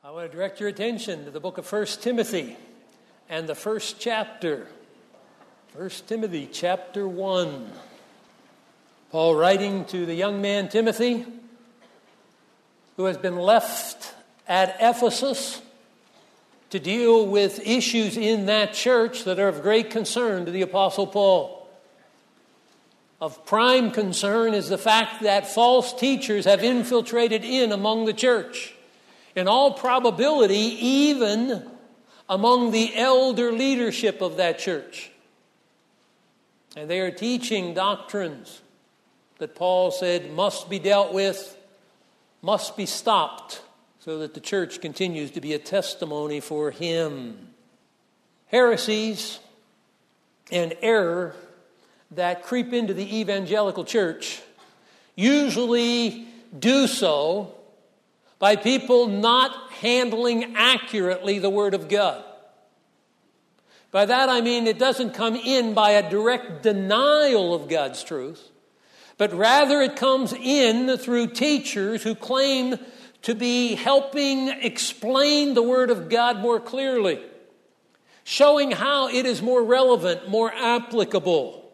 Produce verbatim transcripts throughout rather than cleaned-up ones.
I want to direct your attention to the book of First Timothy and the first chapter. First Timothy chapter one. Paul writing to the young man Timothy, who has been left at Ephesus to deal with issues in that church that are of great concern to the Apostle Paul. Of prime concern is the fact that false teachers have infiltrated in among the church. In all probability, even among the elder leadership of that church. And they are teaching doctrines that Paul said must be dealt with, must be stopped, so that the church continues to be a testimony for him. Heresies and error that creep into the evangelical church usually do so by people not handling accurately the Word of God. By that I mean it doesn't come in by a direct denial of God's truth, but rather it comes in through teachers who claim to be helping explain the Word of God more clearly, showing how it is more relevant, more applicable.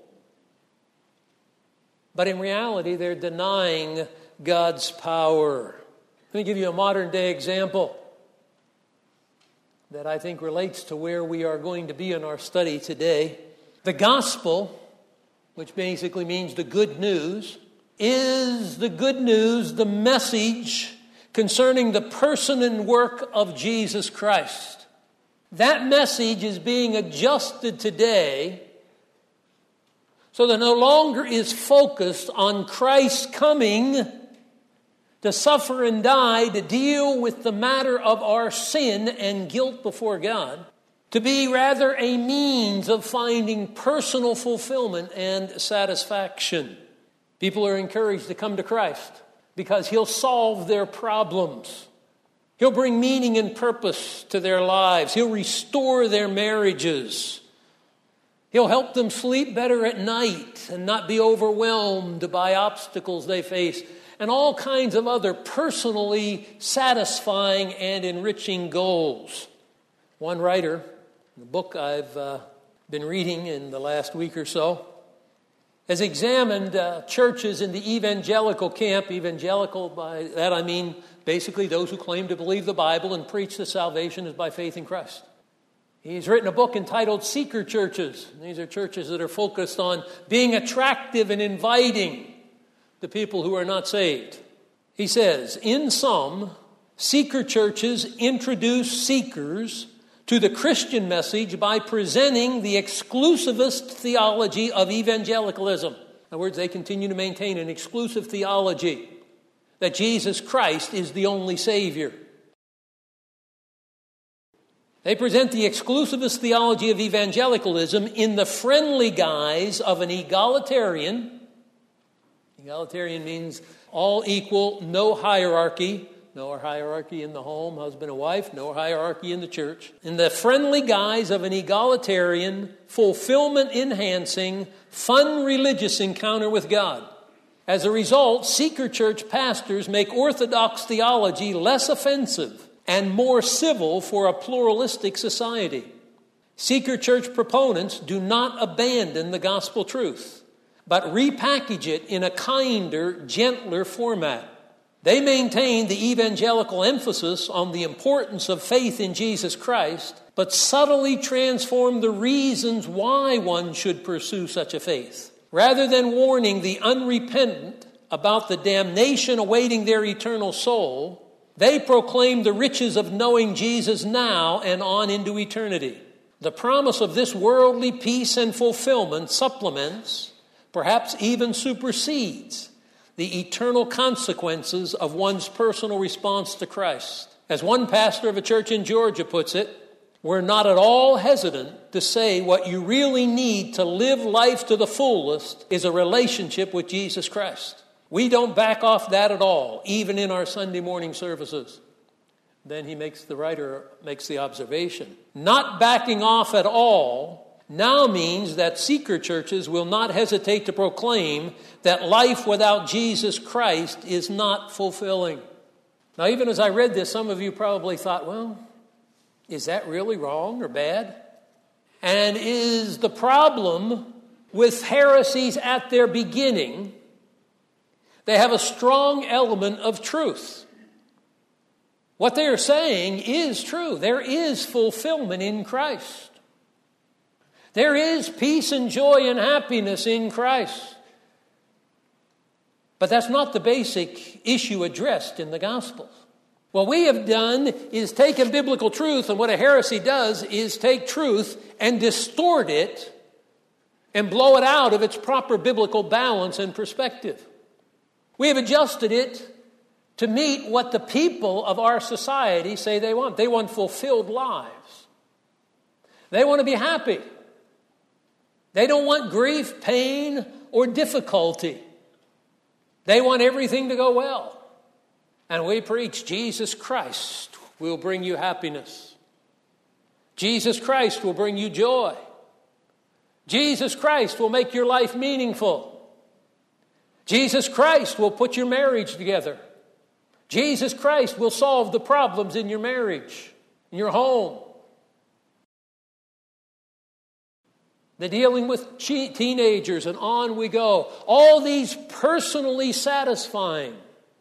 But in reality, they're denying God's power. Let me give you a modern day example that I think relates to where we are going to be in our study today. The gospel, which basically means the good news, is the good news, the message concerning the person and work of Jesus Christ. That message is being adjusted today so that no longer is focused on Christ's coming to suffer and die, to deal with the matter of our sin and guilt before God, to be rather a means of finding personal fulfillment and satisfaction. People are encouraged to come to Christ because He'll solve their problems. He'll bring meaning and purpose to their lives. He'll restore their marriages. He'll help them sleep better at night and not be overwhelmed by obstacles they face, and all kinds of other personally satisfying and enriching goals. One writer, the book I've uh, been reading in the last week or so, has examined uh, churches in the evangelical camp. Evangelical, by that I mean basically those who claim to believe the Bible and preach that salvation is by faith in Christ. He's written a book entitled Seeker Churches. These are churches that are focused on being attractive and inviting the people who are not saved. He says, in sum, seeker churches introduce seekers to the Christian message by presenting the exclusivist theology of evangelicalism. In other words, they continue to maintain an exclusive theology that Jesus Christ is the only Savior. They present the exclusivist theology of evangelicalism in the friendly guise of an egalitarian. Egalitarian means all equal, no hierarchy. No hierarchy in the home, husband and wife. No hierarchy in the church. In the friendly guise of an egalitarian, fulfillment-enhancing, fun religious encounter with God. As a result, seeker church pastors make orthodox theology less offensive and more civil for a pluralistic society. Seeker church proponents do not abandon the gospel truth, but repackage it in a kinder, gentler format. They maintain the evangelical emphasis on the importance of faith in Jesus Christ, but subtly transform the reasons why one should pursue such a faith. Rather than warning the unrepentant about the damnation awaiting their eternal soul, they proclaim the riches of knowing Jesus now and on into eternity. The promise of this worldly peace and fulfillment supplements, perhaps even supersedes, the eternal consequences of one's personal response to Christ. As one pastor of a church in Georgia puts it, we're not at all hesitant to say what you really need to live life to the fullest is a relationship with Jesus Christ. We don't back off that at all, even in our Sunday morning services. Then he makes, the writer makes the observation. Not backing off at all now means that seeker churches will not hesitate to proclaim that life without Jesus Christ is not fulfilling. Now, even as I read this, some of you probably thought, well, is that really wrong or bad? And is the problem with heresies at their beginning, they have a strong element of truth. What they are saying is true. There is fulfillment in Christ. There is peace and joy and happiness in Christ. But that's not the basic issue addressed in the Gospels. What we have done is taken biblical truth, and what a heresy does is take truth and distort it and blow it out of its proper biblical balance and perspective. We have adjusted it to meet what the people of our society say they want. They want fulfilled lives. They want to be happy. They don't want grief, pain, or difficulty. They want everything to go well. And we preach Jesus Christ will bring you happiness. Jesus Christ will bring you joy. Jesus Christ will make your life meaningful. Jesus Christ will put your marriage together. Jesus Christ will solve the problems in your marriage, in your home. The dealing with teenagers, and on we go. All these personally satisfying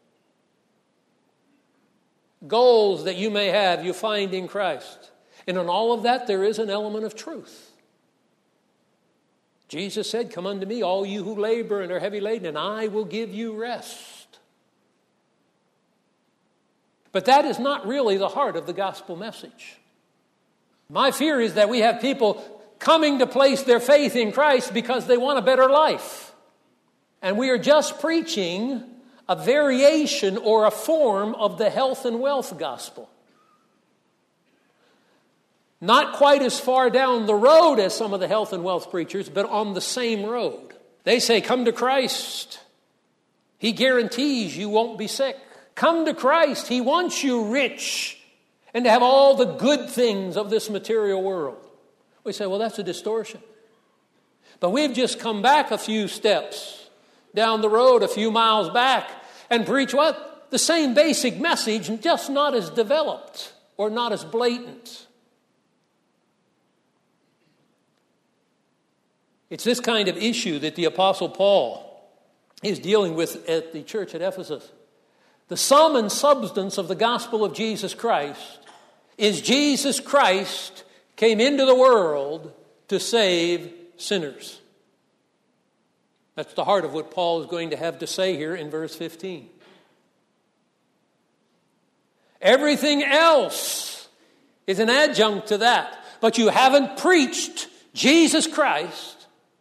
goals that you may have, you find in Christ. And in all of that, there is an element of truth. Jesus said, "Come unto me, all you who labor and are heavy laden, and I will give you rest." But that is not really the heart of the gospel message. My fear is that we have people coming to place their faith in Christ because they want a better life. And we are just preaching a variation or a form of the health and wealth gospel. Not quite as far down the road as some of the health and wealth preachers, but on the same road. They say, come to Christ. He guarantees you won't be sick. Come to Christ. He wants you rich and to have all the good things of this material world. We say, well, that's a distortion. But we've just come back a few steps down the road, a few miles back, and preach what? The same basic message, just not as developed or not as blatant. It's this kind of issue that the Apostle Paul is dealing with at the church at Ephesus. The sum and substance of the gospel of Jesus Christ is Jesus Christ came into the world to save sinners. That's the heart of what Paul is going to have to say here in verse fifteen. Everything else is an adjunct to that. But you haven't preached Jesus Christ.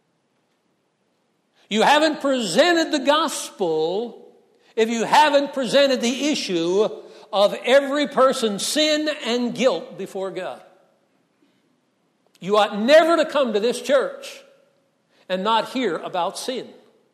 You haven't presented the gospel if you haven't presented the issue of every person's sin and guilt before God. You ought never to come to this church and not hear about sin.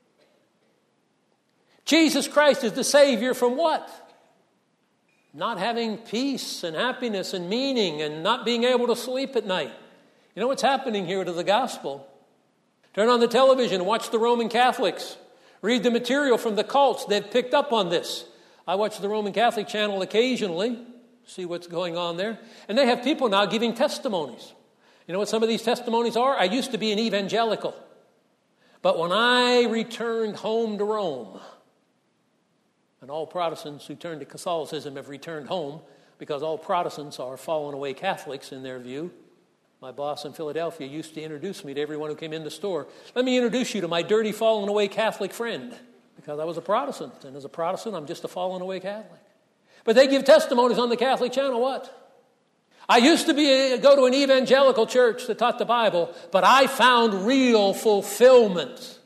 Jesus Christ is the Savior from what? Not having peace and happiness and meaning and not being able to sleep at night. You know what's happening here to the gospel? Turn on the television and watch the Roman Catholics. Read the material from the cults. They've picked up on this. I watch the Roman Catholic channel occasionally, see what's going on there. And they have people now giving testimonies. You know what some of these testimonies are? I used to be an evangelical. But when I returned home to Rome, and all Protestants who turn to Catholicism have returned home because all Protestants are fallen away Catholics in their view. My boss in Philadelphia used to introduce me to everyone who came in the store. Let me introduce you to my dirty, fallen away Catholic friend. Because I was a Protestant, and as a Protestant, I'm just a fallen away Catholic. But they give testimonies on the Catholic channel, what? I used to be go to an evangelical church that taught the Bible, but I found real fulfillment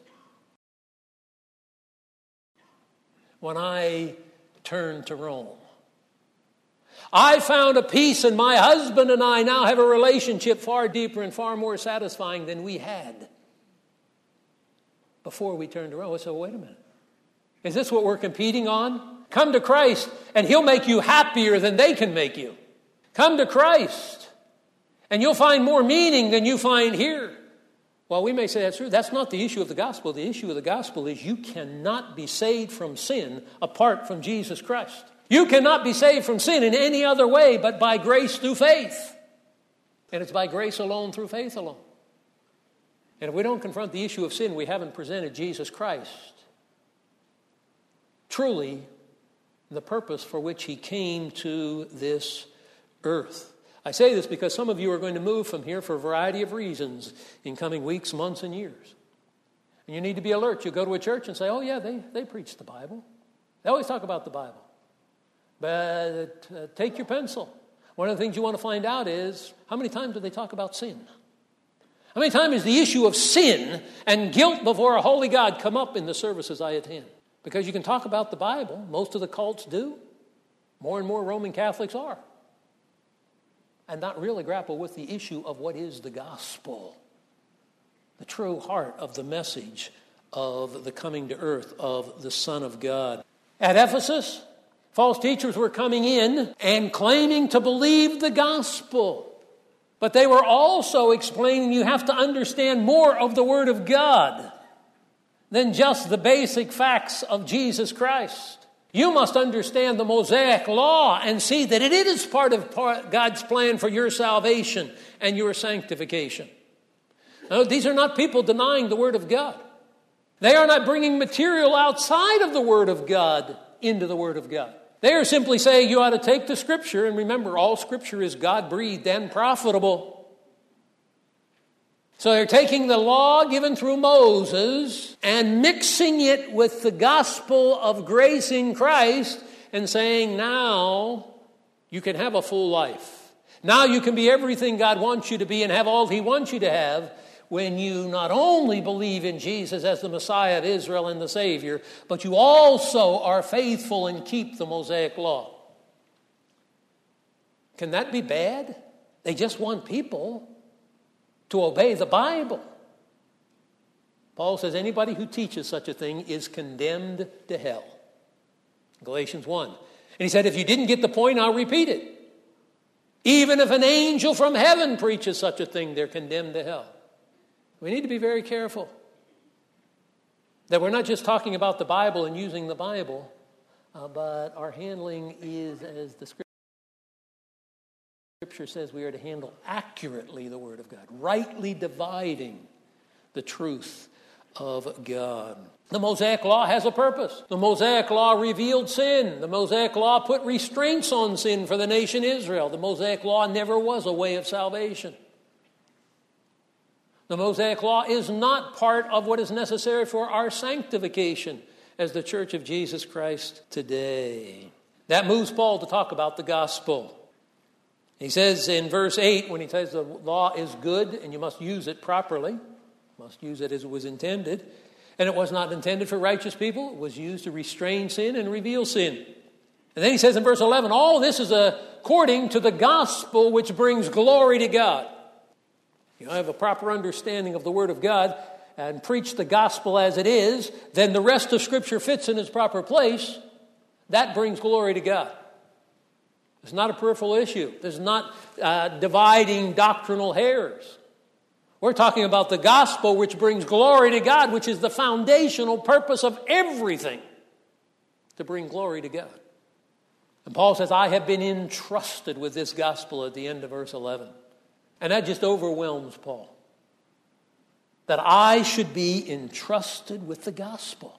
when I turned to Rome. I found a peace, and my husband and I now have a relationship far deeper and far more satisfying than we had before we turned to Rome. So wait a minute. Is this what we're competing on? Come to Christ, and He'll make you happier than they can make you. Come to Christ, and you'll find more meaning than you find here. Well, we may say that's true. That's not the issue of the gospel. The issue of the gospel is you cannot be saved from sin apart from Jesus Christ. You cannot be saved from sin in any other way but by grace through faith. And it's by grace alone, through faith alone. And if we don't confront the issue of sin, we haven't presented Jesus Christ truly the purpose for which he came to this earth. I say this because some of you are going to move from here for a variety of reasons in coming weeks, months, and years. And you need to be alert. You go to a church and say, oh yeah, they, they preach the Bible. They always talk about the Bible. But uh, take your pencil. One of the things you want to find out is, how many times do they talk about sin? How many times is the issue of sin and guilt before a holy God come up in the services I attend? Because you can talk about the Bible. Most of the cults do. More and more Roman Catholics are. And not really grapple with the issue of what is the gospel. The true heart of the message of the coming to earth of the Son of God. At Ephesus, false teachers were coming in and claiming to believe the gospel. But they were also explaining you have to understand more of the Word of God than just the basic facts of Jesus Christ. You must understand the Mosaic law and see that it is part of God's plan for your salvation and your sanctification. Now, these are not people denying the Word of God. They are not bringing material outside of the Word of God into the Word of God. They are simply saying you ought to take the Scripture, and remember, all Scripture is God-breathed and profitable. So they're taking the law given through Moses and mixing it with the gospel of grace in Christ and saying, now you can have a full life. Now you can be everything God wants you to be and have all He wants you to have when you not only believe in Jesus as the Messiah of Israel and the Savior, but you also are faithful and keep the Mosaic law. Can that be bad? They just want people to obey the Bible. Paul says anybody who teaches such a thing is condemned to hell. Galatians one. And he said, if you didn't get the point, I'll repeat it. Even if an angel from heaven preaches such a thing, they're condemned to hell. We need to be very careful that we're not just talking about the Bible and using the Bible, uh, but our handling is, as the Scripture says, we are to handle accurately the Word of God, rightly dividing the truth of God. The Mosaic Law has a purpose. The Mosaic Law revealed sin. The Mosaic Law put restraints on sin for the nation Israel. The Mosaic Law never was a way of salvation. The Mosaic Law is not part of what is necessary for our sanctification as the Church of Jesus Christ today. That moves Paul to talk about the gospel. He says in verse eight, when he says the law is good and you must use it properly, must use it as it was intended, and it was not intended for righteous people, it was used to restrain sin and reveal sin. And then he says in verse eleven, all this is according to the gospel which brings glory to God. You have a proper understanding of the Word of God and preach the gospel as it is, then the rest of Scripture fits in its proper place. That brings glory to God. It's not a peripheral issue. It's not uh, dividing doctrinal hairs. We're talking about the gospel which brings glory to God, which is the foundational purpose of everything, to bring glory to God. And Paul says, I have been entrusted with this gospel at the end of verse eleven. And that just overwhelms Paul. That I should be entrusted with the gospel.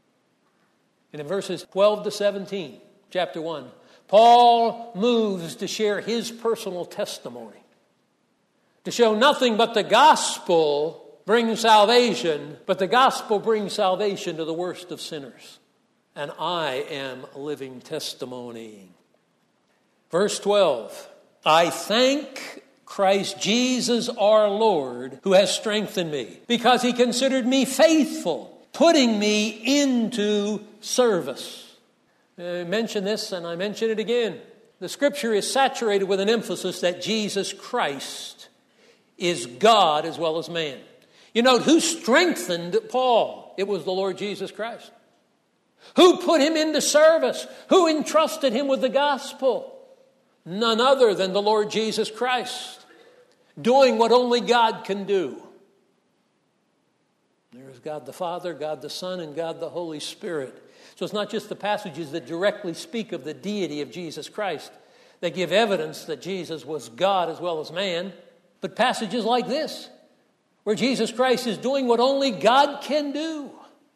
And in verses twelve to seventeen, chapter one, Paul moves to share his personal testimony. To show nothing but the gospel brings salvation, but the gospel brings salvation to the worst of sinners. And I am a living testimony. Verse twelve, I thank Christ Jesus our Lord, who has strengthened me, because he considered me faithful, putting me into service. I mentioned this and I mention it again. The Scripture is saturated with an emphasis that Jesus Christ is God as well as man. You know, who strengthened Paul? It was the Lord Jesus Christ. Who put him into service? Who entrusted him with the gospel? None other than the Lord Jesus Christ, doing what only God can do. There is God the Father, God the Son, and God the Holy Spirit. So it's not just the passages that directly speak of the deity of Jesus Christ. They give evidence that Jesus was God as well as man. But passages like this, where Jesus Christ is doing what only God can do,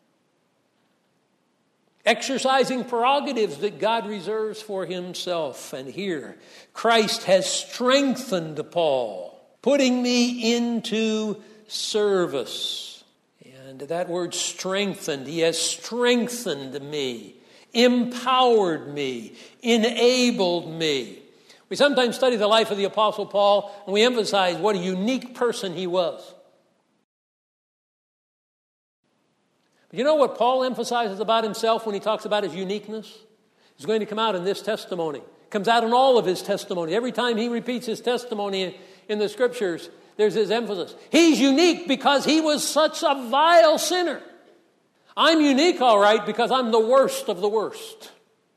exercising prerogatives that God reserves for himself. And here, Christ has strengthened Paul, putting me into service. And that word strengthened, he has strengthened me, empowered me, enabled me. We sometimes study the life of the Apostle Paul, and we emphasize what a unique person he was. But you know what Paul emphasizes about himself when he talks about his uniqueness? It's going to come out in this testimony. It comes out in all of his testimony. Every time he repeats his testimony in the Scriptures, there's his emphasis. He's unique because he was such a vile sinner. I'm unique, all right, because I'm the worst of the worst.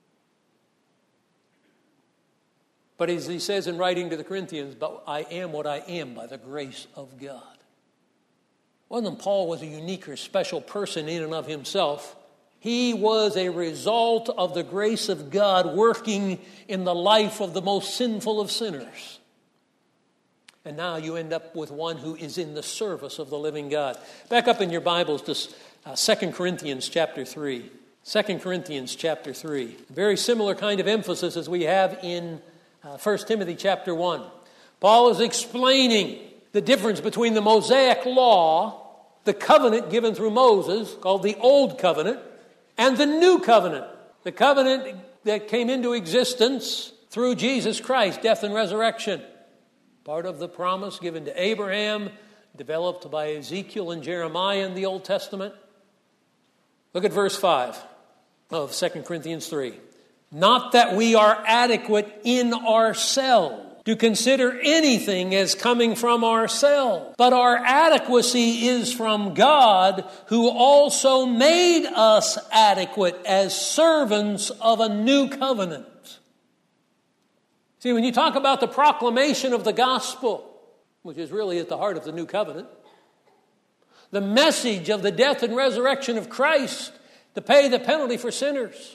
But as he says in writing to the Corinthians, but I am what I am by the grace of God. It wasn't Paul was a unique or special person in and of himself. He was a result of the grace of God working in the life of the most sinful of sinners. And now you end up with one who is in the service of the living God. Back up in your Bibles to uh, Second Corinthians chapter three. Second Corinthians chapter three. A very similar kind of emphasis as we have in uh, First Timothy chapter one. Paul is explaining the difference between the Mosaic law, the covenant given through Moses, called the Old Covenant, and the New Covenant, the covenant that came into existence through Jesus Christ, death and resurrection. Part of the promise given to Abraham, developed by Ezekiel and Jeremiah in the Old Testament. Look at verse five of Second Corinthians three. Not that we are adequate in ourselves to consider anything as coming from ourselves, but our adequacy is from God, who also made us adequate as servants of a new covenant. See, when you talk about the proclamation of the gospel, which is really at the heart of the new covenant, the message of the death and resurrection of Christ to pay the penalty for sinners,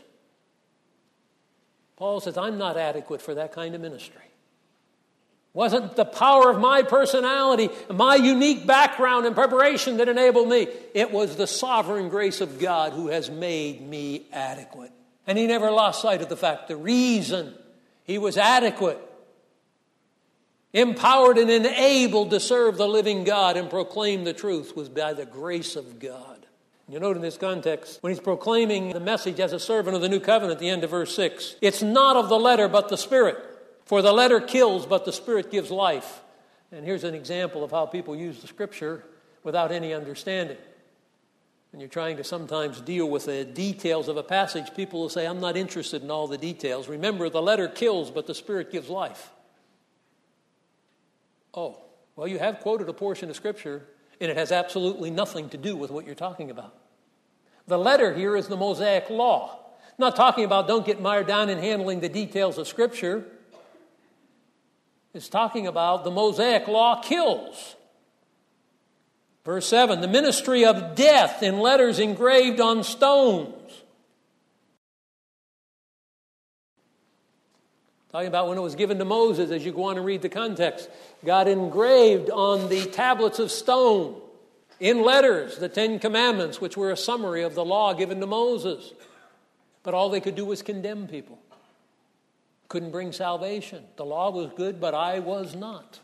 Paul says, I'm not adequate for that kind of ministry. It wasn't the power of my personality, my unique background and preparation that enabled me. It was the sovereign grace of God who has made me adequate. And he never lost sight of the fact, the reason he was adequate, empowered and enabled to serve the living God and proclaim the truth was by the grace of God. You note in this context, when he's proclaiming the message as a servant of the new covenant at the end of verse six, it's not of the letter but the Spirit. For the letter kills, but the Spirit gives life. And here's an example of how people use the Scripture without any understanding. When you're trying to sometimes deal with the details of a passage, people will say, I'm not interested in all the details. Remember, the letter kills, but the Spirit gives life. Oh, well, you have quoted a portion of Scripture, and it has absolutely nothing to do with what you're talking about. The letter here is the Mosaic law. I'm not talking about don't get mired down in handling the details of Scripture. It's talking about the Mosaic law kills. Verse seven, the ministry of death in letters engraved on stones. Talking about when it was given to Moses, as you go on and read the context. God engraved on the tablets of stone, in letters, the Ten Commandments, which were a summary of the law given to Moses. But all they could do was condemn people. Couldn't bring salvation. The law was good, but I was not.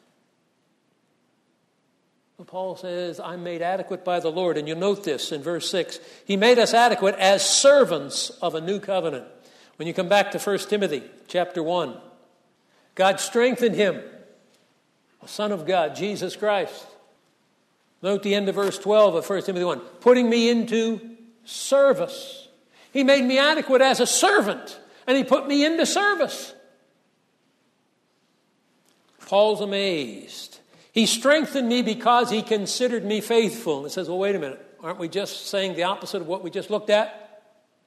But Paul says, I'm made adequate by the Lord. And you note this in verse six. He made us adequate as servants of a new covenant. When you come back to First Timothy chapter one, God strengthened him, the Son of God, Jesus Christ. Note the end of verse twelve of First Timothy one. Putting me into service. He made me adequate as a servant. And he put me into service. Paul's amazed. He strengthened me because he considered me faithful. And it says, well, wait a minute. Aren't we just saying the opposite of what we just looked at?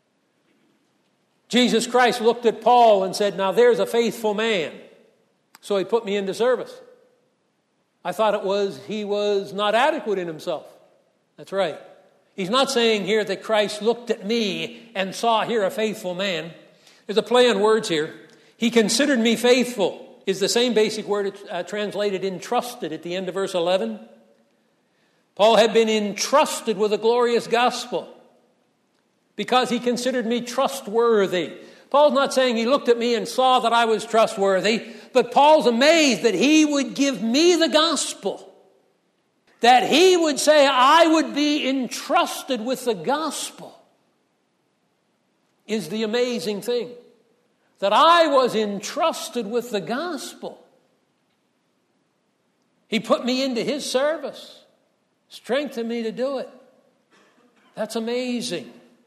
Jesus Christ looked at Paul and said, now there's a faithful man. So he put me into service. I thought it was he was not adequate in himself. That's right. He's not saying here that Christ looked at me and saw here a faithful man. There's a play on words here. He considered me faithful is the same basic word uh, translated entrusted at the end of verse eleven. Paul had been entrusted with a glorious gospel because he considered me trustworthy. Paul's not saying he looked at me and saw that I was trustworthy, but Paul's amazed that he would give me the gospel. That he would say I would be entrusted with the gospel is the amazing thing. That I was entrusted with the gospel. He put me into his service. Strengthened me to do it. That's amazing.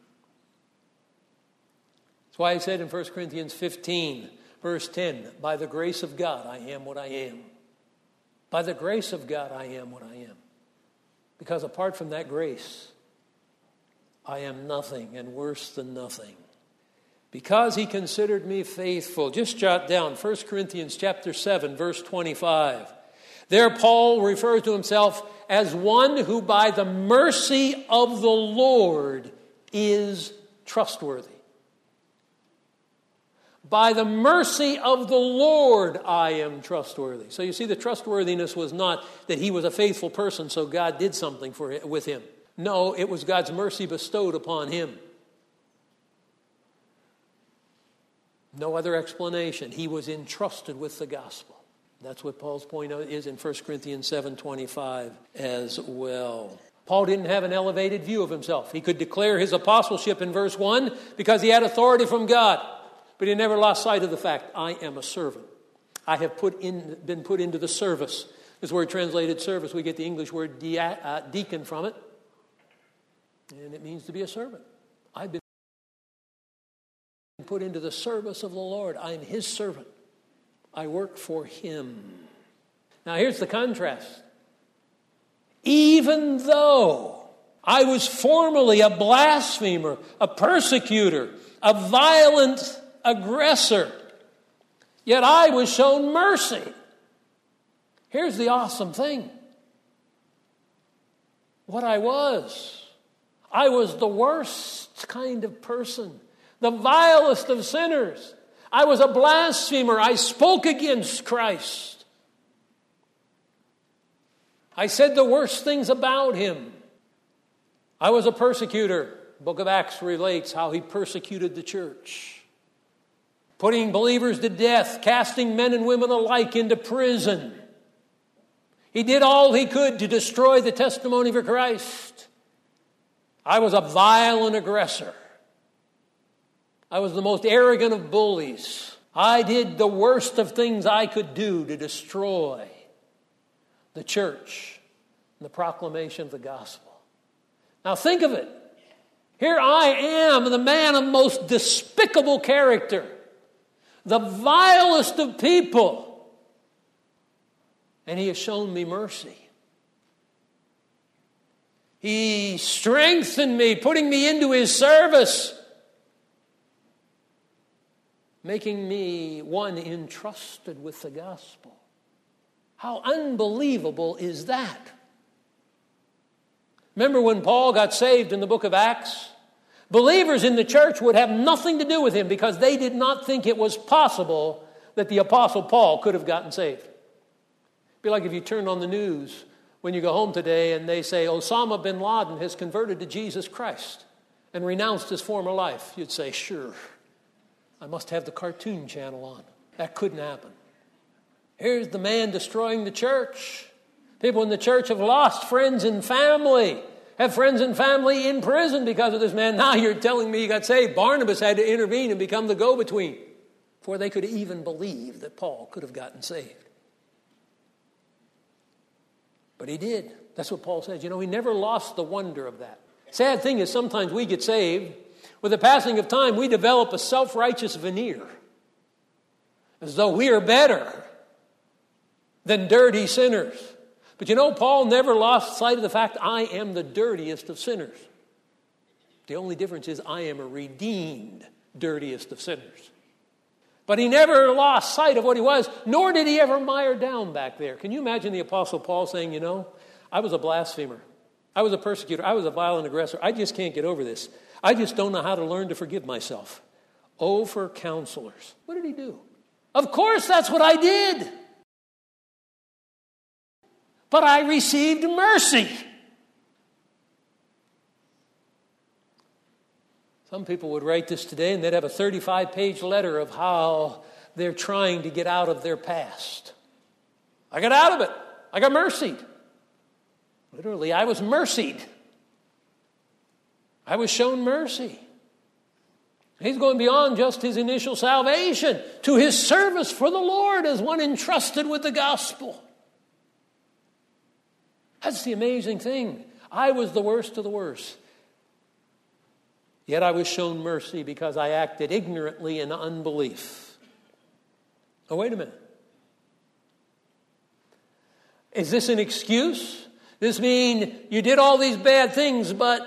That's why he said in First Corinthians fifteen, verse ten, by the grace of God I am what I am. By the grace of God I am what I am. Because apart from that grace, I am nothing and worse than nothing. Because he considered me faithful. Just jot down First Corinthians chapter seven, verse twenty-five. There Paul refers to himself as one who by the mercy of the Lord is trustworthy. By the mercy of the Lord I am trustworthy. So you see, the trustworthiness was not that he was a faithful person, so God did something for it, with him. No, it was God's mercy bestowed upon him. No other explanation. He was entrusted with the gospel. That's what Paul's point is in First Corinthians seven twenty-five as well. Paul didn't have an elevated view of himself. He could declare his apostleship in verse one because he had authority from God. But he never lost sight of the fact, I am a servant. I have put in, been put into the service. This word translated service, we get the English word de- uh, deacon from it. And it means to be a servant. I've been put into the service of the Lord. I am his servant. I work for him. Now here's the contrast. Even though I was formerly a blasphemer, a persecutor, a violent aggressor, yet I was shown mercy. Here's the awesome thing. What I was, I was the worst kind of person, the vilest of sinners. I was a blasphemer. I spoke against Christ. I said the worst things about him. I was a persecutor. The book of Acts relates how he persecuted the church. Putting believers to death, casting men and women alike into prison. He did all he could to destroy the testimony for Christ. I was a violent aggressor. I was the most arrogant of bullies. I did the worst of things I could do to destroy the church and the proclamation of the gospel. Now think of it. Here I am, the man of most despicable character, the vilest of people, and he has shown me mercy. He strengthened me, putting me into his service, making me one entrusted with the gospel. How unbelievable is that? Remember when Paul got saved in the book of Acts? Believers in the church would have nothing to do with him because they did not think it was possible that the Apostle Paul could have gotten saved. It'd be like if you turned on the news when you go home today and they say Osama bin Laden has converted to Jesus Christ and renounced his former life. You'd say, sure, I must have the cartoon channel on. That couldn't happen. Here's the man destroying the church. People in the church have lost friends and family. Have friends and family in prison because of this man. Now you're telling me he got saved. Barnabas had to intervene and become the go-between before they could even believe that Paul could have gotten saved. But he did. That's what Paul says. You know, he never lost the wonder of that. Sad thing is sometimes we get saved. With the passing of time, we develop a self-righteous veneer. As though we are better than dirty sinners. But you know, Paul never lost sight of the fact, I am the dirtiest of sinners. The only difference is I am a redeemed dirtiest of sinners. But he never lost sight of what he was, nor did he ever mire down back there. Can you imagine the Apostle Paul saying, you know, I was a blasphemer. I was a persecutor. I was a violent aggressor. I just can't get over this. I just don't know how to learn to forgive myself. Oh, for counselors. What did he do? Of course, that's what I did. But I received mercy. Some people would write this today and they'd have a thirty-five page letter of how they're trying to get out of their past. I got out of it. I got mercied. Literally, I was mercied. I was shown mercy. He's going beyond just his initial salvation to his service for the Lord as one entrusted with the gospel. That's the amazing thing. I was the worst of the worst. Yet I was shown mercy because I acted ignorantly in unbelief. Oh, wait a minute. Is this an excuse? This mean you did all these bad things, but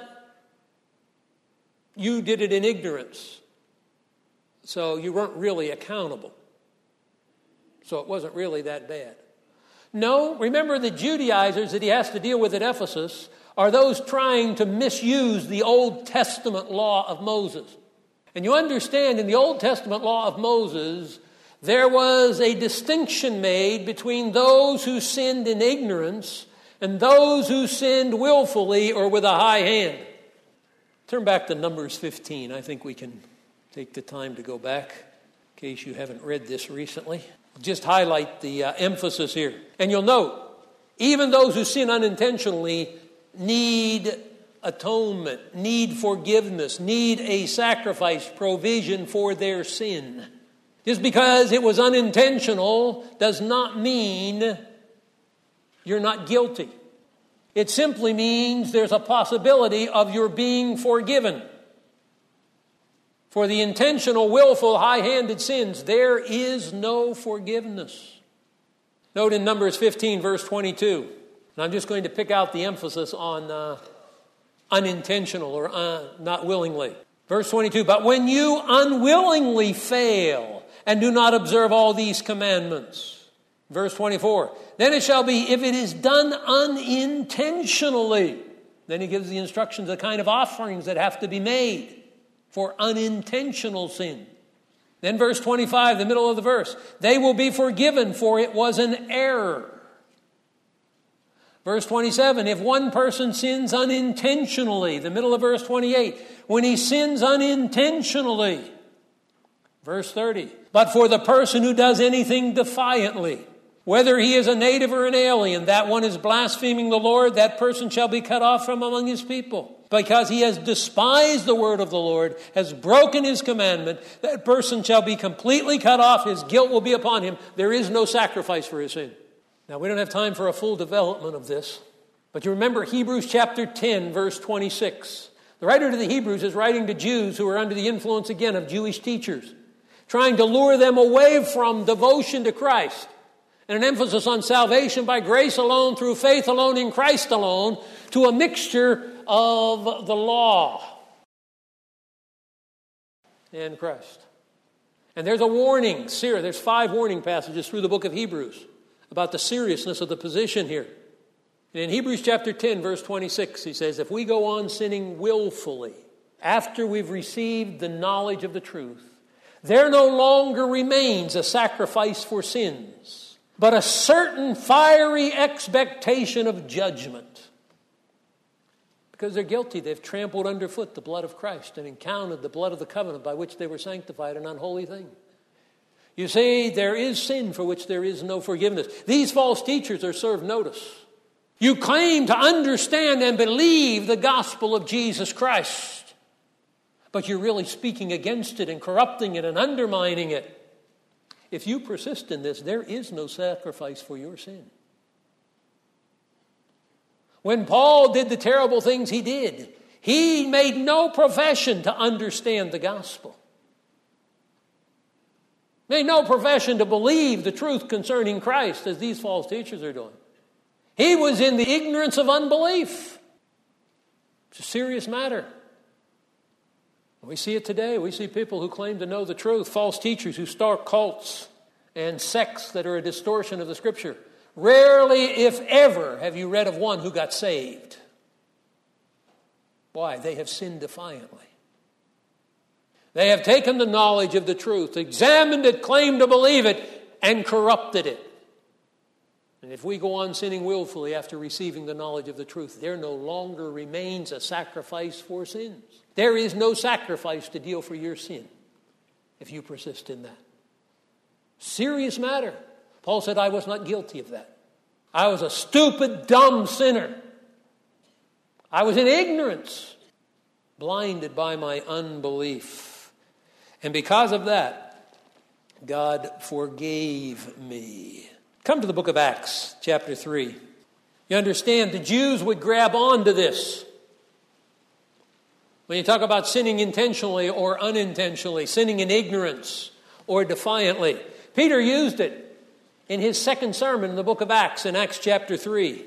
you did it in ignorance. So you weren't really accountable. So it wasn't really that bad. No, remember the Judaizers that he has to deal with at Ephesus are those trying to misuse the Old Testament law of Moses. And you understand in the Old Testament law of Moses, there was a distinction made between those who sinned in ignorance and those who sinned willfully or with a high hand. Turn back to Numbers fifteen. I think we can take the time to go back in case you haven't read this recently. Just highlight the uh, emphasis here. And you'll note, even those who sin unintentionally need atonement, need forgiveness, need a sacrifice provision for their sin. Just because it was unintentional does not mean you're not guilty. It simply means there's a possibility of your being forgiven. For the intentional, willful, high-handed sins, there is no forgiveness. Note in Numbers fifteen, verse twenty-two. And I'm just going to pick out the emphasis on uh, unintentional or uh, not willingly. Verse twenty-two, but when you unwillingly fail and do not observe all these commandments. Verse twenty-four, then it shall be if it is done unintentionally. Then he gives the instructions, the kind of offerings that have to be made for unintentional sin. Then verse twenty-five, the middle of the verse, they will be forgiven for it was an error. Verse twenty-seven, if one person sins unintentionally, the middle of verse twenty-eight, when he sins unintentionally. Verse thirty, but for the person who does anything defiantly, whether he is a native or an alien, that one is blaspheming the Lord, that person shall be cut off from among his people. Because he has despised the word of the Lord, has broken his commandment, that person shall be completely cut off, his guilt will be upon him. There is no sacrifice for his sin. Now, we don't have time for a full development of this, but you remember Hebrews chapter ten, verse twenty-six. The writer to the Hebrews is writing to Jews who are under the influence again of Jewish teachers, trying to lure them away from devotion to Christ and an emphasis on salvation by grace alone, through faith alone, in Christ alone, to a mixture of the law and Christ. And there's a warning, there's five warning passages through the book of Hebrews about the seriousness of the position here. And in Hebrews chapter ten, verse twenty-six, he says, if we go on sinning willfully after we've received the knowledge of the truth, there no longer remains a sacrifice for sins, but a certain fiery expectation of judgment. Because they're guilty, they've trampled underfoot the blood of Christ and encountered the blood of the covenant by which they were sanctified, an unholy thing. You see, there is sin for which there is no forgiveness. These false teachers are served notice. You claim to understand and believe the gospel of Jesus Christ, but you're really speaking against it and corrupting it and undermining it. If you persist in this, there is no sacrifice for your sin. When Paul did the terrible things he did, he made no profession to understand the gospel. Made no profession to believe the truth concerning Christ, as these false teachers are doing. He was in the ignorance of unbelief. It's a serious matter. We see it today. We see people who claim to know the truth, false teachers who start cults and sects that are a distortion of the Scripture. Rarely, if ever, have you read of one who got saved. Why? They have sinned defiantly. They have taken the knowledge of the truth, examined it, claimed to believe it, and corrupted it. And if we go on sinning willfully after receiving the knowledge of the truth, there no longer remains a sacrifice for sins. There is no sacrifice to deal for your sin if you persist in that. Serious matter. Paul said, I was not guilty of that. I was a stupid, dumb sinner. I was in ignorance, blinded by my unbelief. And because of that, God forgave me. Come to the book of Acts, chapter three. You understand, the Jews would grab on to this. When you talk about sinning intentionally or unintentionally, sinning in ignorance or defiantly, Peter used it in his second sermon in the book of Acts, in Acts chapter three.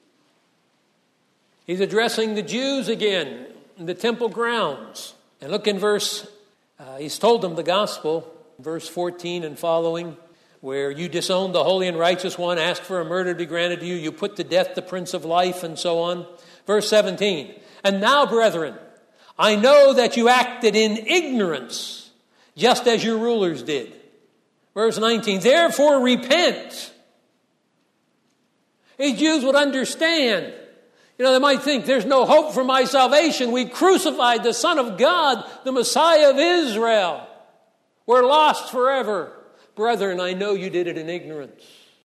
He's addressing the Jews again in the temple grounds. And look in verse, uh, he's told them the gospel, verse fourteen and following, where you disowned the holy and righteous one, asked for a murder to be granted to you, you put to death the Prince of Life, and so on. Verse seventeen, and now, brethren, I know that you acted in ignorance, just as your rulers did. Verse nineteen, therefore repent. These Jews would understand. You know, they might think there's no hope for my salvation. We crucified the Son of God, the Messiah of Israel. We're lost forever. Brethren, I know you did it in ignorance.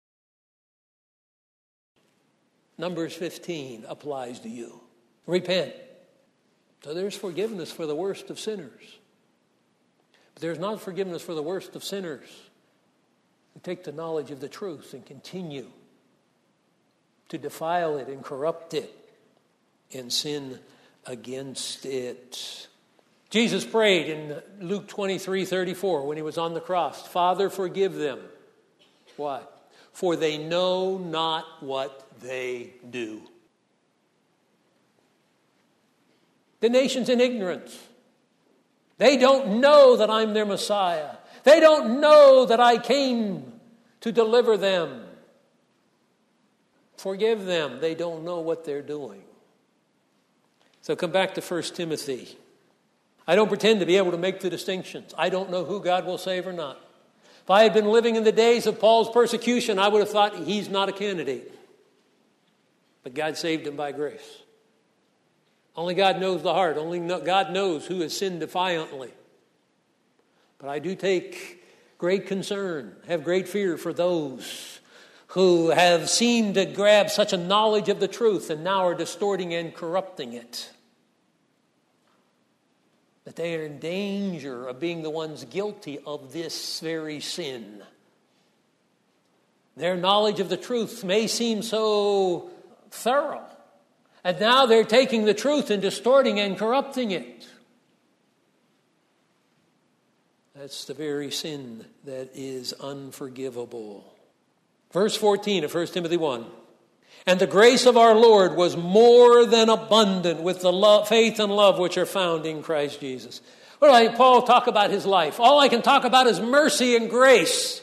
Numbers fifteen applies to you. Repent. So there's forgiveness for the worst of sinners. But there's not forgiveness for the worst of sinners who take the knowledge of the truth and continue to defile it and corrupt it and sin against it. Jesus prayed in Luke twenty-three thirty-four when he was on the cross, Father, forgive them. Why? For they know not what they do. The nation's in ignorance. They don't know that I'm their Messiah. They don't know that I came to deliver them. Forgive them. They don't know what they're doing. So come back to First Timothy. I don't pretend to be able to make the distinctions. I don't know who God will save or not. If I had been living in the days of Paul's persecution, I would have thought he's not a candidate. But God saved him by grace. Only God knows the heart. Only God knows who has sinned defiantly. But I do take great concern, have great fear for those who have seemed to grab such a knowledge of the truth and now are distorting and corrupting it. That they are in danger of being the ones guilty of this very sin. Their knowledge of the truth may seem so thorough. And now they're taking the truth and distorting and corrupting it. That's the very sin that is unforgivable. Verse fourteen of First Timothy one. And the grace of our Lord was more than abundant with the love, faith and love which are found in Christ Jesus. What do I, Paul talk about his life? All I can talk about is mercy and grace.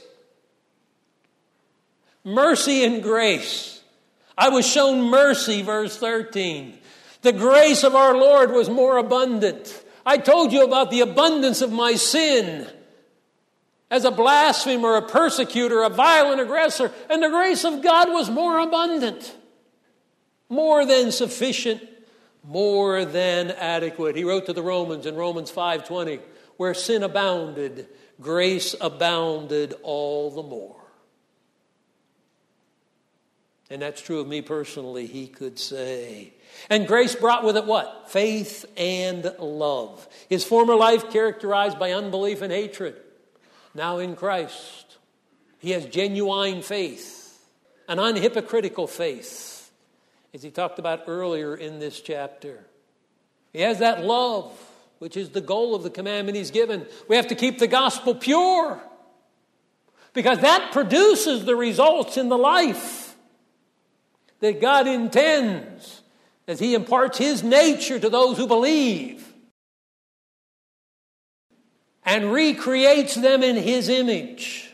Mercy and grace. I was shown mercy, verse thirteen. The grace of our Lord was more abundant. I told you about the abundance of my sin as a blasphemer, a persecutor, a violent aggressor, and the grace of God was more abundant, more than sufficient, more than adequate. He wrote to the Romans in Romans five twenty, where sin abounded, grace abounded all the more. And that's true of me personally, he could say. And grace brought with it what? Faith and love. His former life characterized by unbelief and hatred. Now in Christ, he has genuine faith, an unhypocritical faith, as he talked about earlier in this chapter. He has that love, which is the goal of the commandment he's given. We have to keep the gospel pure, because that produces the results in the life that God intends as he imparts his nature to those who believe and recreates them in his image.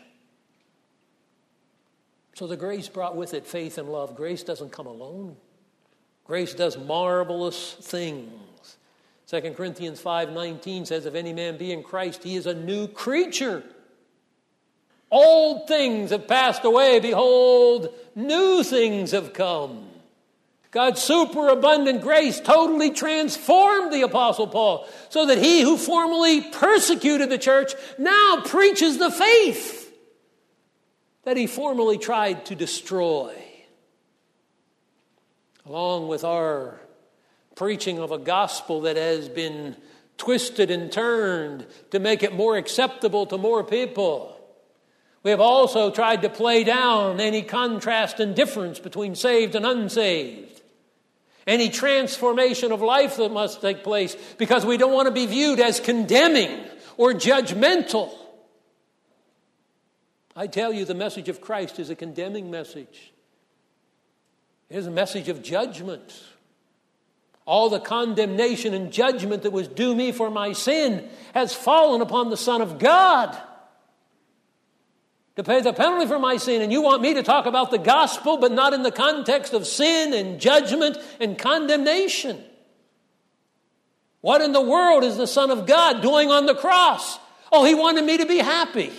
So the grace brought with it faith and love. Grace doesn't come alone. Grace does marvelous things. Second Corinthians five nineteen says, if any man be in Christ, he is a new creature. Old things have passed away. Behold, new things have come. God's superabundant grace totally transformed the Apostle Paul so that he who formerly persecuted the church now preaches the faith that he formerly tried to destroy. Along with our preaching of a gospel that has been twisted and turned to make it more acceptable to more people, we have also tried to play down any contrast and difference between saved and unsaved. Any transformation of life that must take place, because we don't want to be viewed as condemning or judgmental. I tell you, the message of Christ is a condemning message. It is a message of judgment. All the condemnation and judgment that was due me for my sin has fallen upon the Son of God to pay the penalty for my sin. And you want me to talk about the gospel, but not in the context of sin and judgment and condemnation. What in the world is the Son of God doing on the cross? Oh, he wanted me to be happy.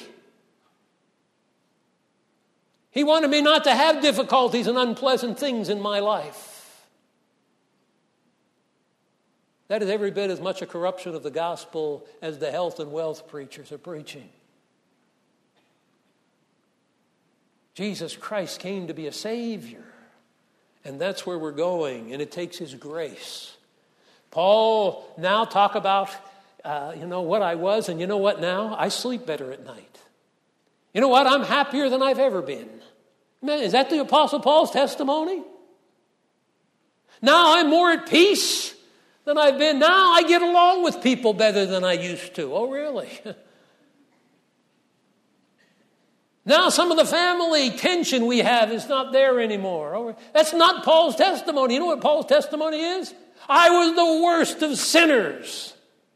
He wanted me not to have difficulties and unpleasant things in my life. That is every bit as much a corruption of the gospel as the health and wealth preachers are preaching. Jesus Christ came to be a Savior. And that's where we're going. And it takes His grace. Paul now talk about, uh, you know, what I was. And you know what now? I sleep better at night. You know what? I'm happier than I've ever been. Man, is that the Apostle Paul's testimony? Now I'm more at peace than I've been. Now I get along with people better than I used to. Oh, really? Now some of the family tension we have is not there anymore. Oh, that's not Paul's testimony. You know what Paul's testimony is? I was the worst of sinners.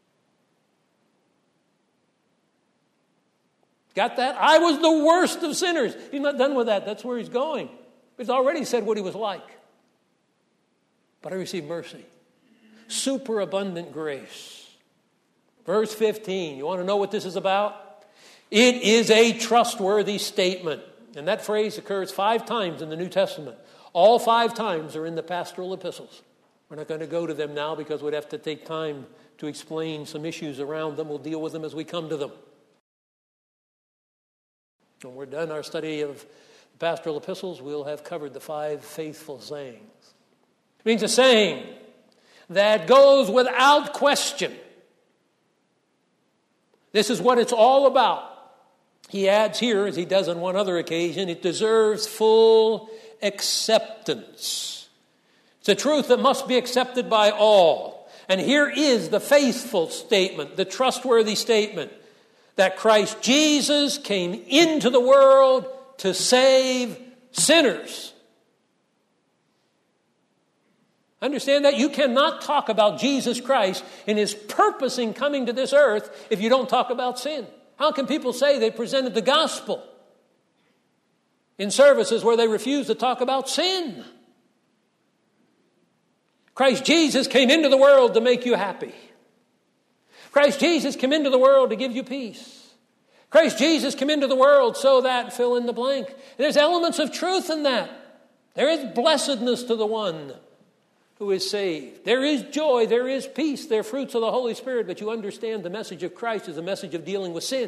Got that? I was the worst of sinners. He's not done with that. That's where he's going. He's already said what he was like. But I received mercy. Superabundant grace. Verse fifteen. You want to know what this is about? It is a trustworthy statement. And that phrase occurs five times in the New Testament. All five times are in the pastoral epistles. We're not going to go to them now because we'd have to take time to explain some issues around them. We'll deal with them as we come to them. When we're done our study of the pastoral epistles, we'll have covered the five faithful sayings. It means a saying that goes without question. This is what it's all about. He adds here, as he does on one other occasion, it deserves full acceptance. It's a truth that must be accepted by all. And here is the faithful statement, the trustworthy statement, that Christ Jesus came into the world to save sinners. Understand that you cannot talk about Jesus Christ and His purpose in coming to this earth if you don't talk about sin. How can people say they presented the gospel in services where they refuse to talk about sin? Christ Jesus came into the world to make you happy. Christ Jesus came into the world to give you peace. Christ Jesus came into the world so that, fill in the blank. There's elements of truth in that. There is blessedness to the one who is saved. There is joy, there is peace, there are fruits of the Holy Spirit, but you understand the message of Christ is a message of dealing with sin.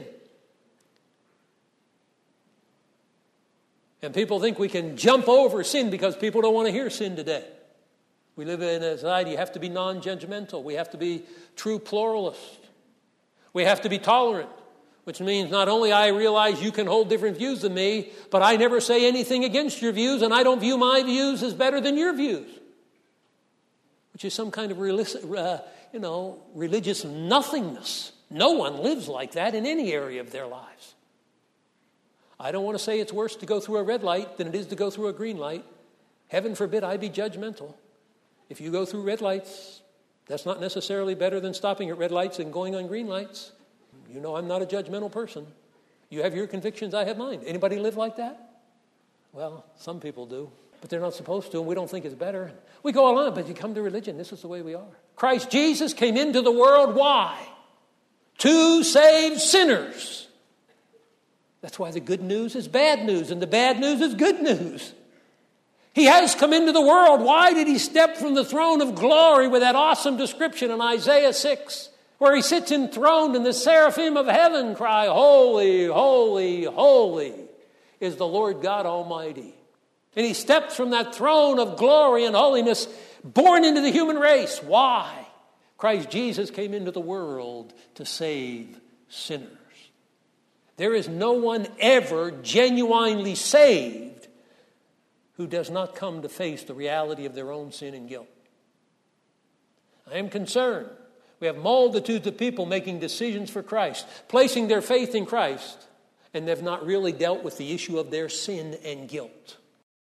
And people think we can jump over sin because people don't want to hear sin today. We live in a society, you have to be non-judgmental. We have to be true pluralists. We have to be tolerant, which means not only I realize you can hold different views than me, but I never say anything against your views, and I don't view my views as better than your views. Which is some kind of uh, you know, religious nothingness. No one lives like that in any area of their lives. I don't want to say it's worse to go through a red light than it is to go through a green light. Heaven forbid I be judgmental. If you go through red lights, that's not necessarily better than stopping at red lights and going on green lights. You know I'm not a judgmental person. You have your convictions, I have mine. Anybody live like that? Well, some people do. But they're not supposed to, and we don't think it's better. We go along, but you come to religion, this is the way we are. Christ Jesus came into the world, why? To save sinners. That's why the good news is bad news, and the bad news is good news. He has come into the world. Why did he step from the throne of glory with that awesome description in Isaiah six, where he sits enthroned and the seraphim of heaven cry, holy, holy, holy is the Lord God Almighty. And he steps from that throne of glory and holiness, born into the human race. Why? Christ Jesus came into the world to save sinners. There is no one ever genuinely saved who does not come to face the reality of their own sin and guilt. I am concerned. We have multitudes of people making decisions for Christ, placing their faith in Christ, and they've not really dealt with the issue of their sin and guilt.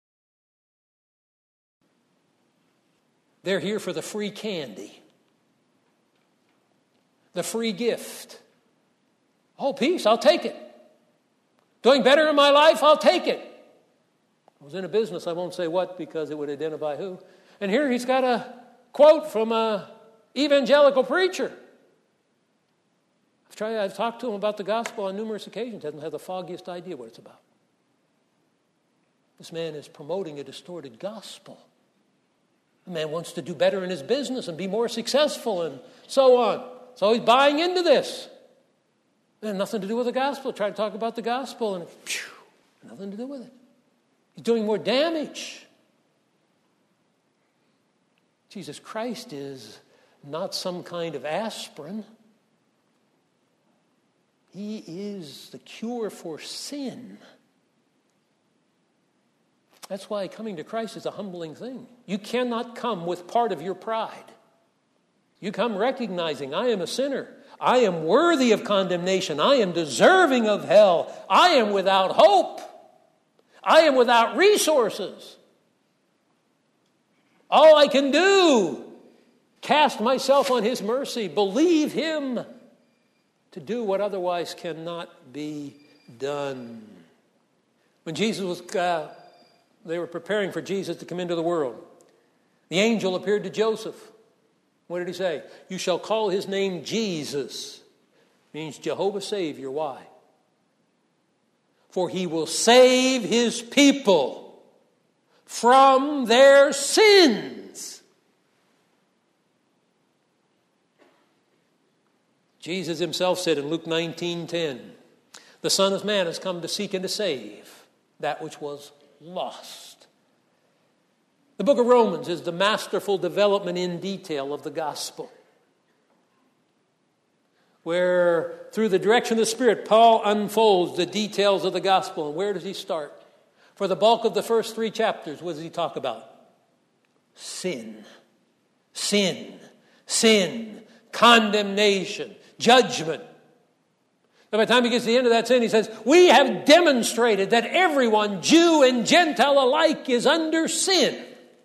They're here for the free candy, the free gift. Oh, peace, I'll take it. Doing better in my life, I'll take it. I was in a business, I won't say what because it would identify who. And here he's got a quote from an evangelical preacher. I've tried, I've talked to him about the gospel on numerous occasions. Doesn't have the foggiest idea what it's about. This man is promoting a distorted gospel. The man wants to do better in his business and be more successful and so on. So he's buying into this. It had nothing to do with the gospel. Try to talk about the gospel and phew, nothing to do with it. He's doing more damage. Jesus Christ is not some kind of aspirin. He is the cure for sin. That's why coming to Christ is a humbling thing. You cannot come with part of your pride. You come recognizing, I am a sinner. I am worthy of condemnation. I am deserving of hell. I am without hope. I am without resources. All I can do, cast myself on His mercy, believe Him to do what otherwise cannot be done. When Jesus was, uh, they were preparing for Jesus to come into the world, the angel appeared to Joseph. What did he say? You shall call his name Jesus. Means Jehovah Savior. Why? For he will save his people from their sins. Jesus himself said in Luke nineteen ten, the Son of Man has come to seek and to save that which was lost. The book of Romans is the masterful development in detail of the gospel, where through the direction of the Spirit, Paul unfolds the details of the gospel. And where does he start? For the bulk of the first three chapters, what does he talk about? Sin. Sin. Sin. Condemnation. Judgment. And by the time he gets to the end of that sin, he says, we have demonstrated that everyone, Jew and Gentile alike, is under sin.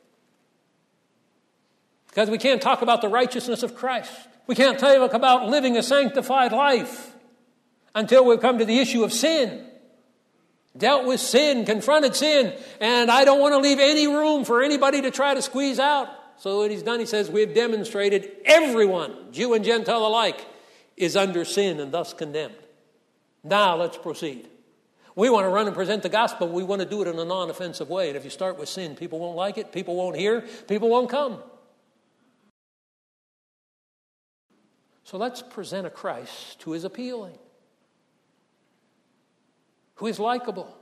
Because we can't talk about the righteousness of Christ. We can't talk about living a sanctified life until we come to the issue of sin. Dealt with sin, confronted sin, and I don't want to leave any room for anybody to try to squeeze out. So what he's done, he says, we have demonstrated everyone, Jew and Gentile alike, is under sin and thus condemned. Now let's proceed. We want to run and present the gospel. We want to do it in a non-offensive way. And if you start with sin, people won't like it, people won't hear, people won't come. So let's present a Christ who is appealing, who is likable,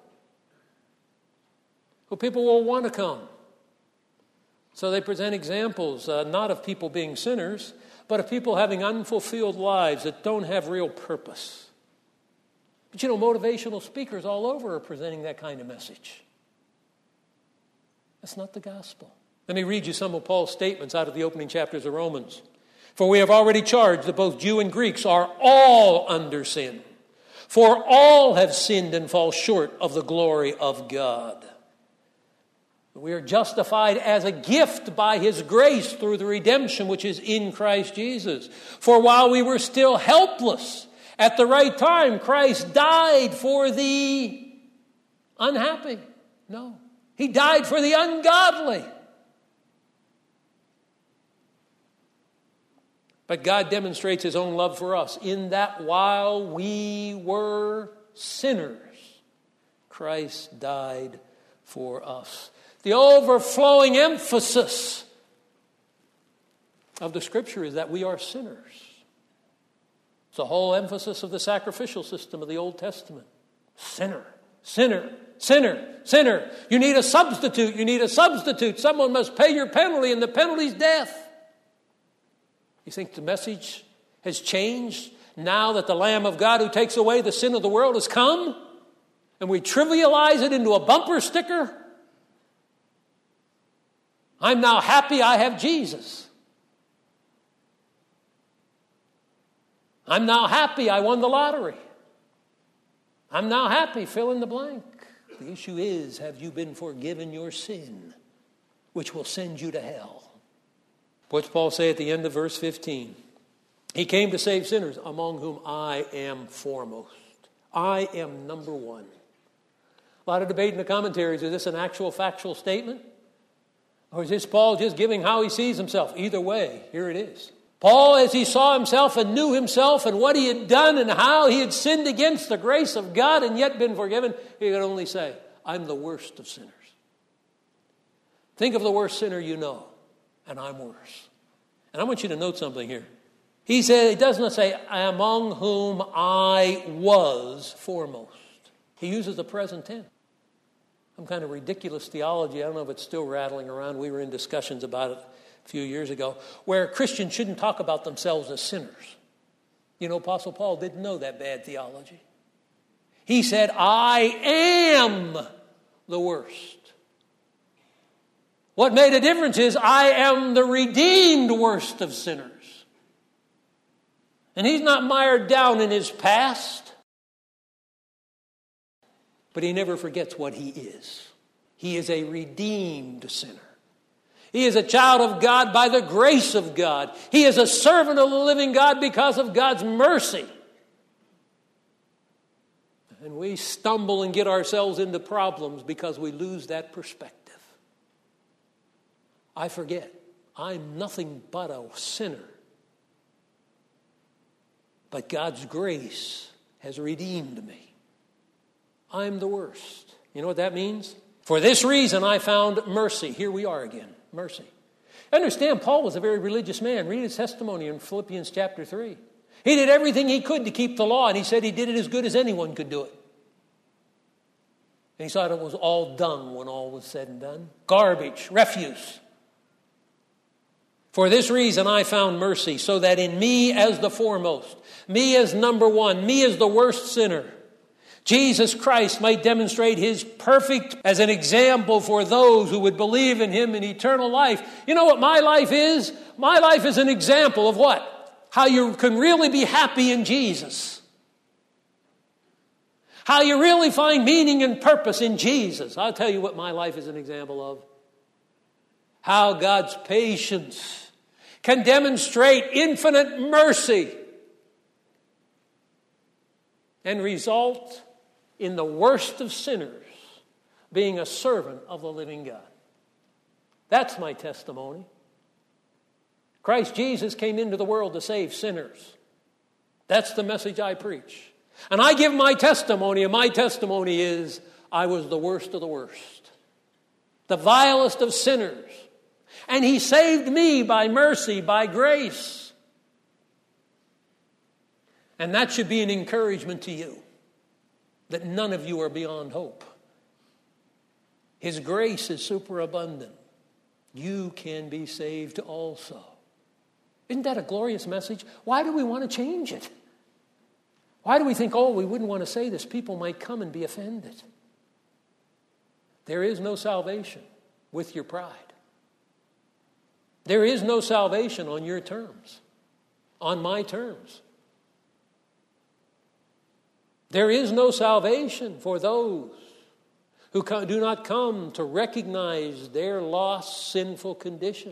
who people will want to come. So they present examples, uh, not of people being sinners, but of people having unfulfilled lives that don't have real purpose. But you know, motivational speakers all over are presenting that kind of message. That's not the gospel. Let me read you some of Paul's statements out of the opening chapters of Romans. For we have already charged that both Jew and Greeks are all under sin. For all have sinned and fall short of the glory of God. We are justified as a gift by His grace through the redemption which is in Christ Jesus. For while we were still helpless, at the right time, Christ died for the unhappy. No, He died for the ungodly. But God demonstrates his own love for us in that while we were sinners, Christ died for us. The overflowing emphasis of the Scripture is that we are sinners. It's the whole emphasis of the sacrificial system of the Old Testament. Sinner, sinner, sinner, sinner. You need a substitute. You need a substitute. Someone must pay your penalty, and the penalty is death. You think the message has changed now that the Lamb of God who takes away the sin of the world has come? And we trivialize it into a bumper sticker? I'm now happy I have Jesus. I'm now happy I won the lottery. I'm now happy, fill in the blank. The issue is, have you been forgiven your sin, which will send you to hell? What's Paul say at the end of verse fifteen? He came to save sinners, among whom I am foremost. I am number one. A lot of debate in the commentaries. Is this an actual factual statement? Or is this Paul just giving how he sees himself? Either way, here it is. Paul, as he saw himself and knew himself and what he had done and how he had sinned against the grace of God and yet been forgiven, he could only say, I'm the worst of sinners. Think of the worst sinner you know, and I'm worse. And I want you to note something here. He said, it does not say, among whom I was foremost. He uses the present tense. Some kind of ridiculous theology. I don't know if it's still rattling around. We were in discussions about it a few years ago, where Christians shouldn't talk about themselves as sinners. You know, Apostle Paul didn't know that bad theology. He said, I am the worst. What made a difference is I am the redeemed worst of sinners. And he's not mired down in his past, but he never forgets what he is. He is a redeemed sinner. He is a child of God by the grace of God. He is a servant of the living God because of God's mercy. And we stumble and get ourselves into problems because we lose that perspective. I forget, I'm nothing but a sinner. But God's grace has redeemed me. I'm the worst. You know what that means? For this reason I found mercy. Here we are again. Mercy. Understand, Paul was a very religious man. Read his testimony in Philippians chapter three. He did everything he could to keep the law, and he said he did it as good as anyone could do it. And he thought it was all dung when all was said and done. Garbage, refuse. For this reason I found mercy, so that in me as the foremost, me as number one, me as the worst sinner, Jesus Christ might demonstrate his perfect as an example for those who would believe in him in eternal life. You know what my life is? My life is an example of what? How you can really be happy in Jesus. How you really find meaning and purpose in Jesus. I'll tell you what my life is an example of. How God's patience can demonstrate infinite mercy and result in the worst of sinners being a servant of the living God. That's my testimony. Christ Jesus came into the world to save sinners. That's the message I preach. And I give my testimony, and my testimony is I was the worst of the worst, the vilest of sinners. And he saved me by mercy, by grace. And that should be an encouragement to you, that none of you are beyond hope. His grace is superabundant. You can be saved also. Isn't that a glorious message? Why do we want to change it? Why do we think, oh, we wouldn't want to say this, people might come and be offended? There is no salvation with your pride. There is no salvation on your terms, on my terms. There is no salvation for those who do not come to recognize their lost, sinful condition.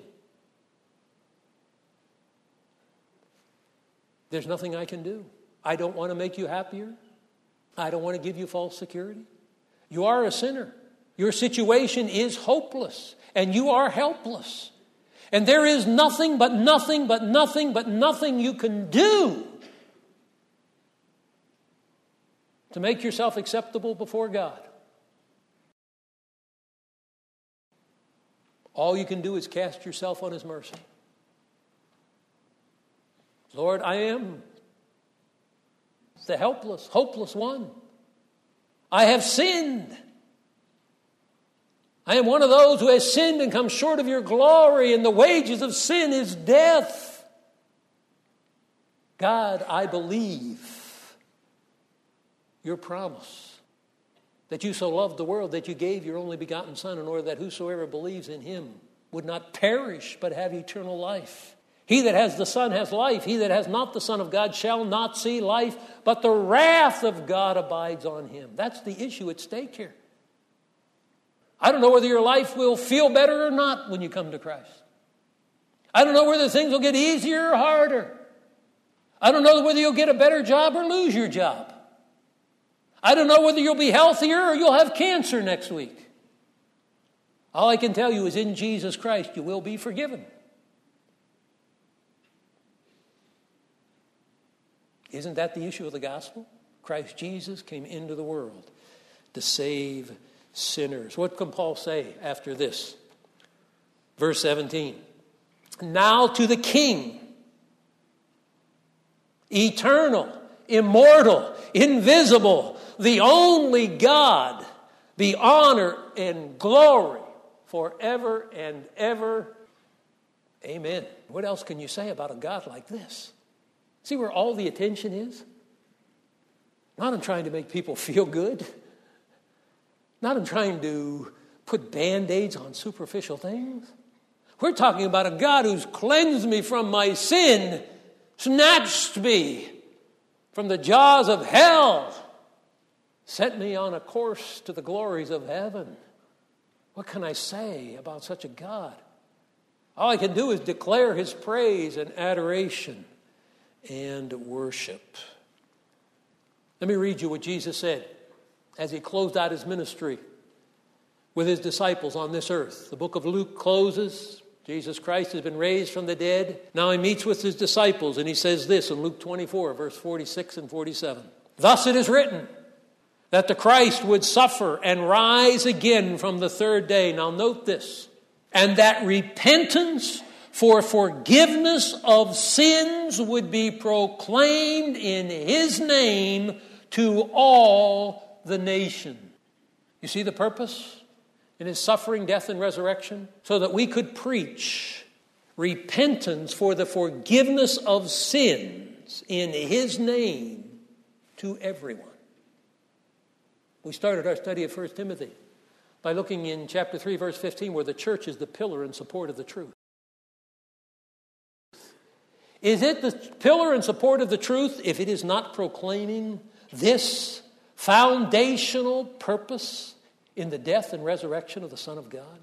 There's nothing I can do. I don't want to make you happier. I don't want to give you false security. You are a sinner. Your situation is hopeless, and you are helpless. And there is nothing but nothing but nothing but nothing you can do to make yourself acceptable before God. All you can do is cast yourself on His mercy. Lord, I am the helpless, hopeless one. I have sinned. I am one of those who has sinned and come short of your glory, and the wages of sin is death. God, I believe your promise that you so loved the world that you gave your only begotten Son in order that whosoever believes in him would not perish but have eternal life. He that has the Son has life. He that has not the Son of God shall not see life, but the wrath of God abides on him. That's the issue at stake here. I don't know whether your life will feel better or not when you come to Christ. I don't know whether things will get easier or harder. I don't know whether you'll get a better job or lose your job. I don't know whether you'll be healthier or you'll have cancer next week. All I can tell you is in Jesus Christ you will be forgiven. Isn't that the issue of the gospel? Christ Jesus came into the world to save sinners. What can Paul say after this? Verse seventeen. Now to the King, eternal, immortal, invisible, the only God, be honor and glory forever and ever. Amen. What else can you say about a God like this? See where all the attention is? Not in trying to make people feel good. Not in trying to put Band-Aids on superficial things. We're talking about a God who's cleansed me from my sin, snatched me from the jaws of hell, set me on a course to the glories of heaven. What can I say about such a God? All I can do is declare His praise and adoration and worship. Let me read you what Jesus said as He closed out His ministry with His disciples on this earth. The book of Luke closes. Jesus Christ has been raised from the dead. Now He meets with His disciples, and He says this in Luke twenty-four, verse forty-six and forty-seven. Thus it is written that the Christ would suffer and rise again from the third day. Now note this. And that repentance for forgiveness of sins would be proclaimed in His name to all the nation. You see the purpose in His suffering, death, and resurrection? So that we could preach repentance for the forgiveness of sins in His name to everyone. We started our study of First Timothy by looking in chapter three, verse fifteen, where the church is the pillar and support of the truth. Is it the pillar and support of the truth if it is not proclaiming this foundational purpose in the death and resurrection of the Son of God?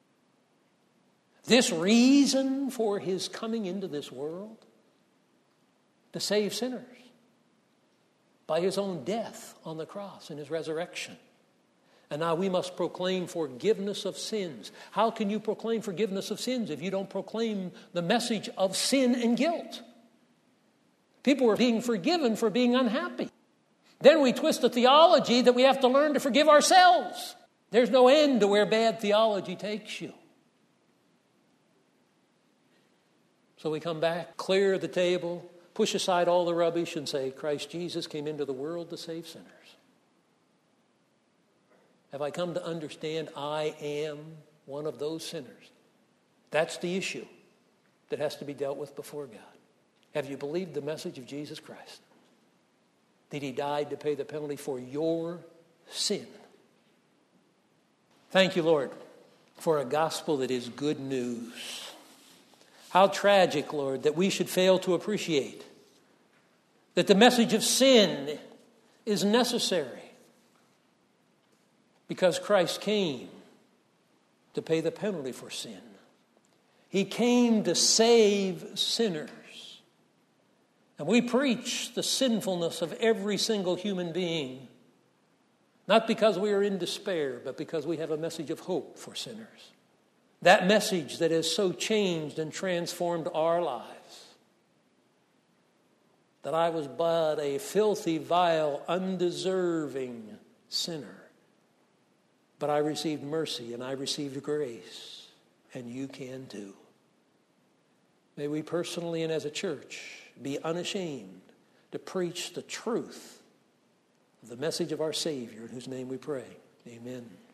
This reason for His coming into this world? To save sinners by His own death on the cross and His resurrection. And now we must proclaim forgiveness of sins. How can you proclaim forgiveness of sins if you don't proclaim the message of sin and guilt? People are being forgiven for being unhappy. Then we twist the theology that we have to learn to forgive ourselves. There's no end to where bad theology takes you. So we come back, clear the table, push aside all the rubbish and say, Christ Jesus came into the world to save sinners. Have I come to understand I am one of those sinners? That's the issue that has to be dealt with before God. Have you believed the message of Jesus Christ? That He died to pay the penalty for your sin. Thank you, Lord, for a gospel that is good news. How tragic, Lord, that we should fail to appreciate that the message of sin is necessary because Christ came to pay the penalty for sin. He came to save sinners. And we preach the sinfulness of every single human being, Not because we are in despair, but because we have a message of hope for sinners. That message that has so changed and transformed our lives. That I was but a filthy, vile, undeserving sinner. But I received mercy and I received grace. And you can too. May we personally and as a church be unashamed to preach the truth of the message of our Savior, in whose name we pray. Amen.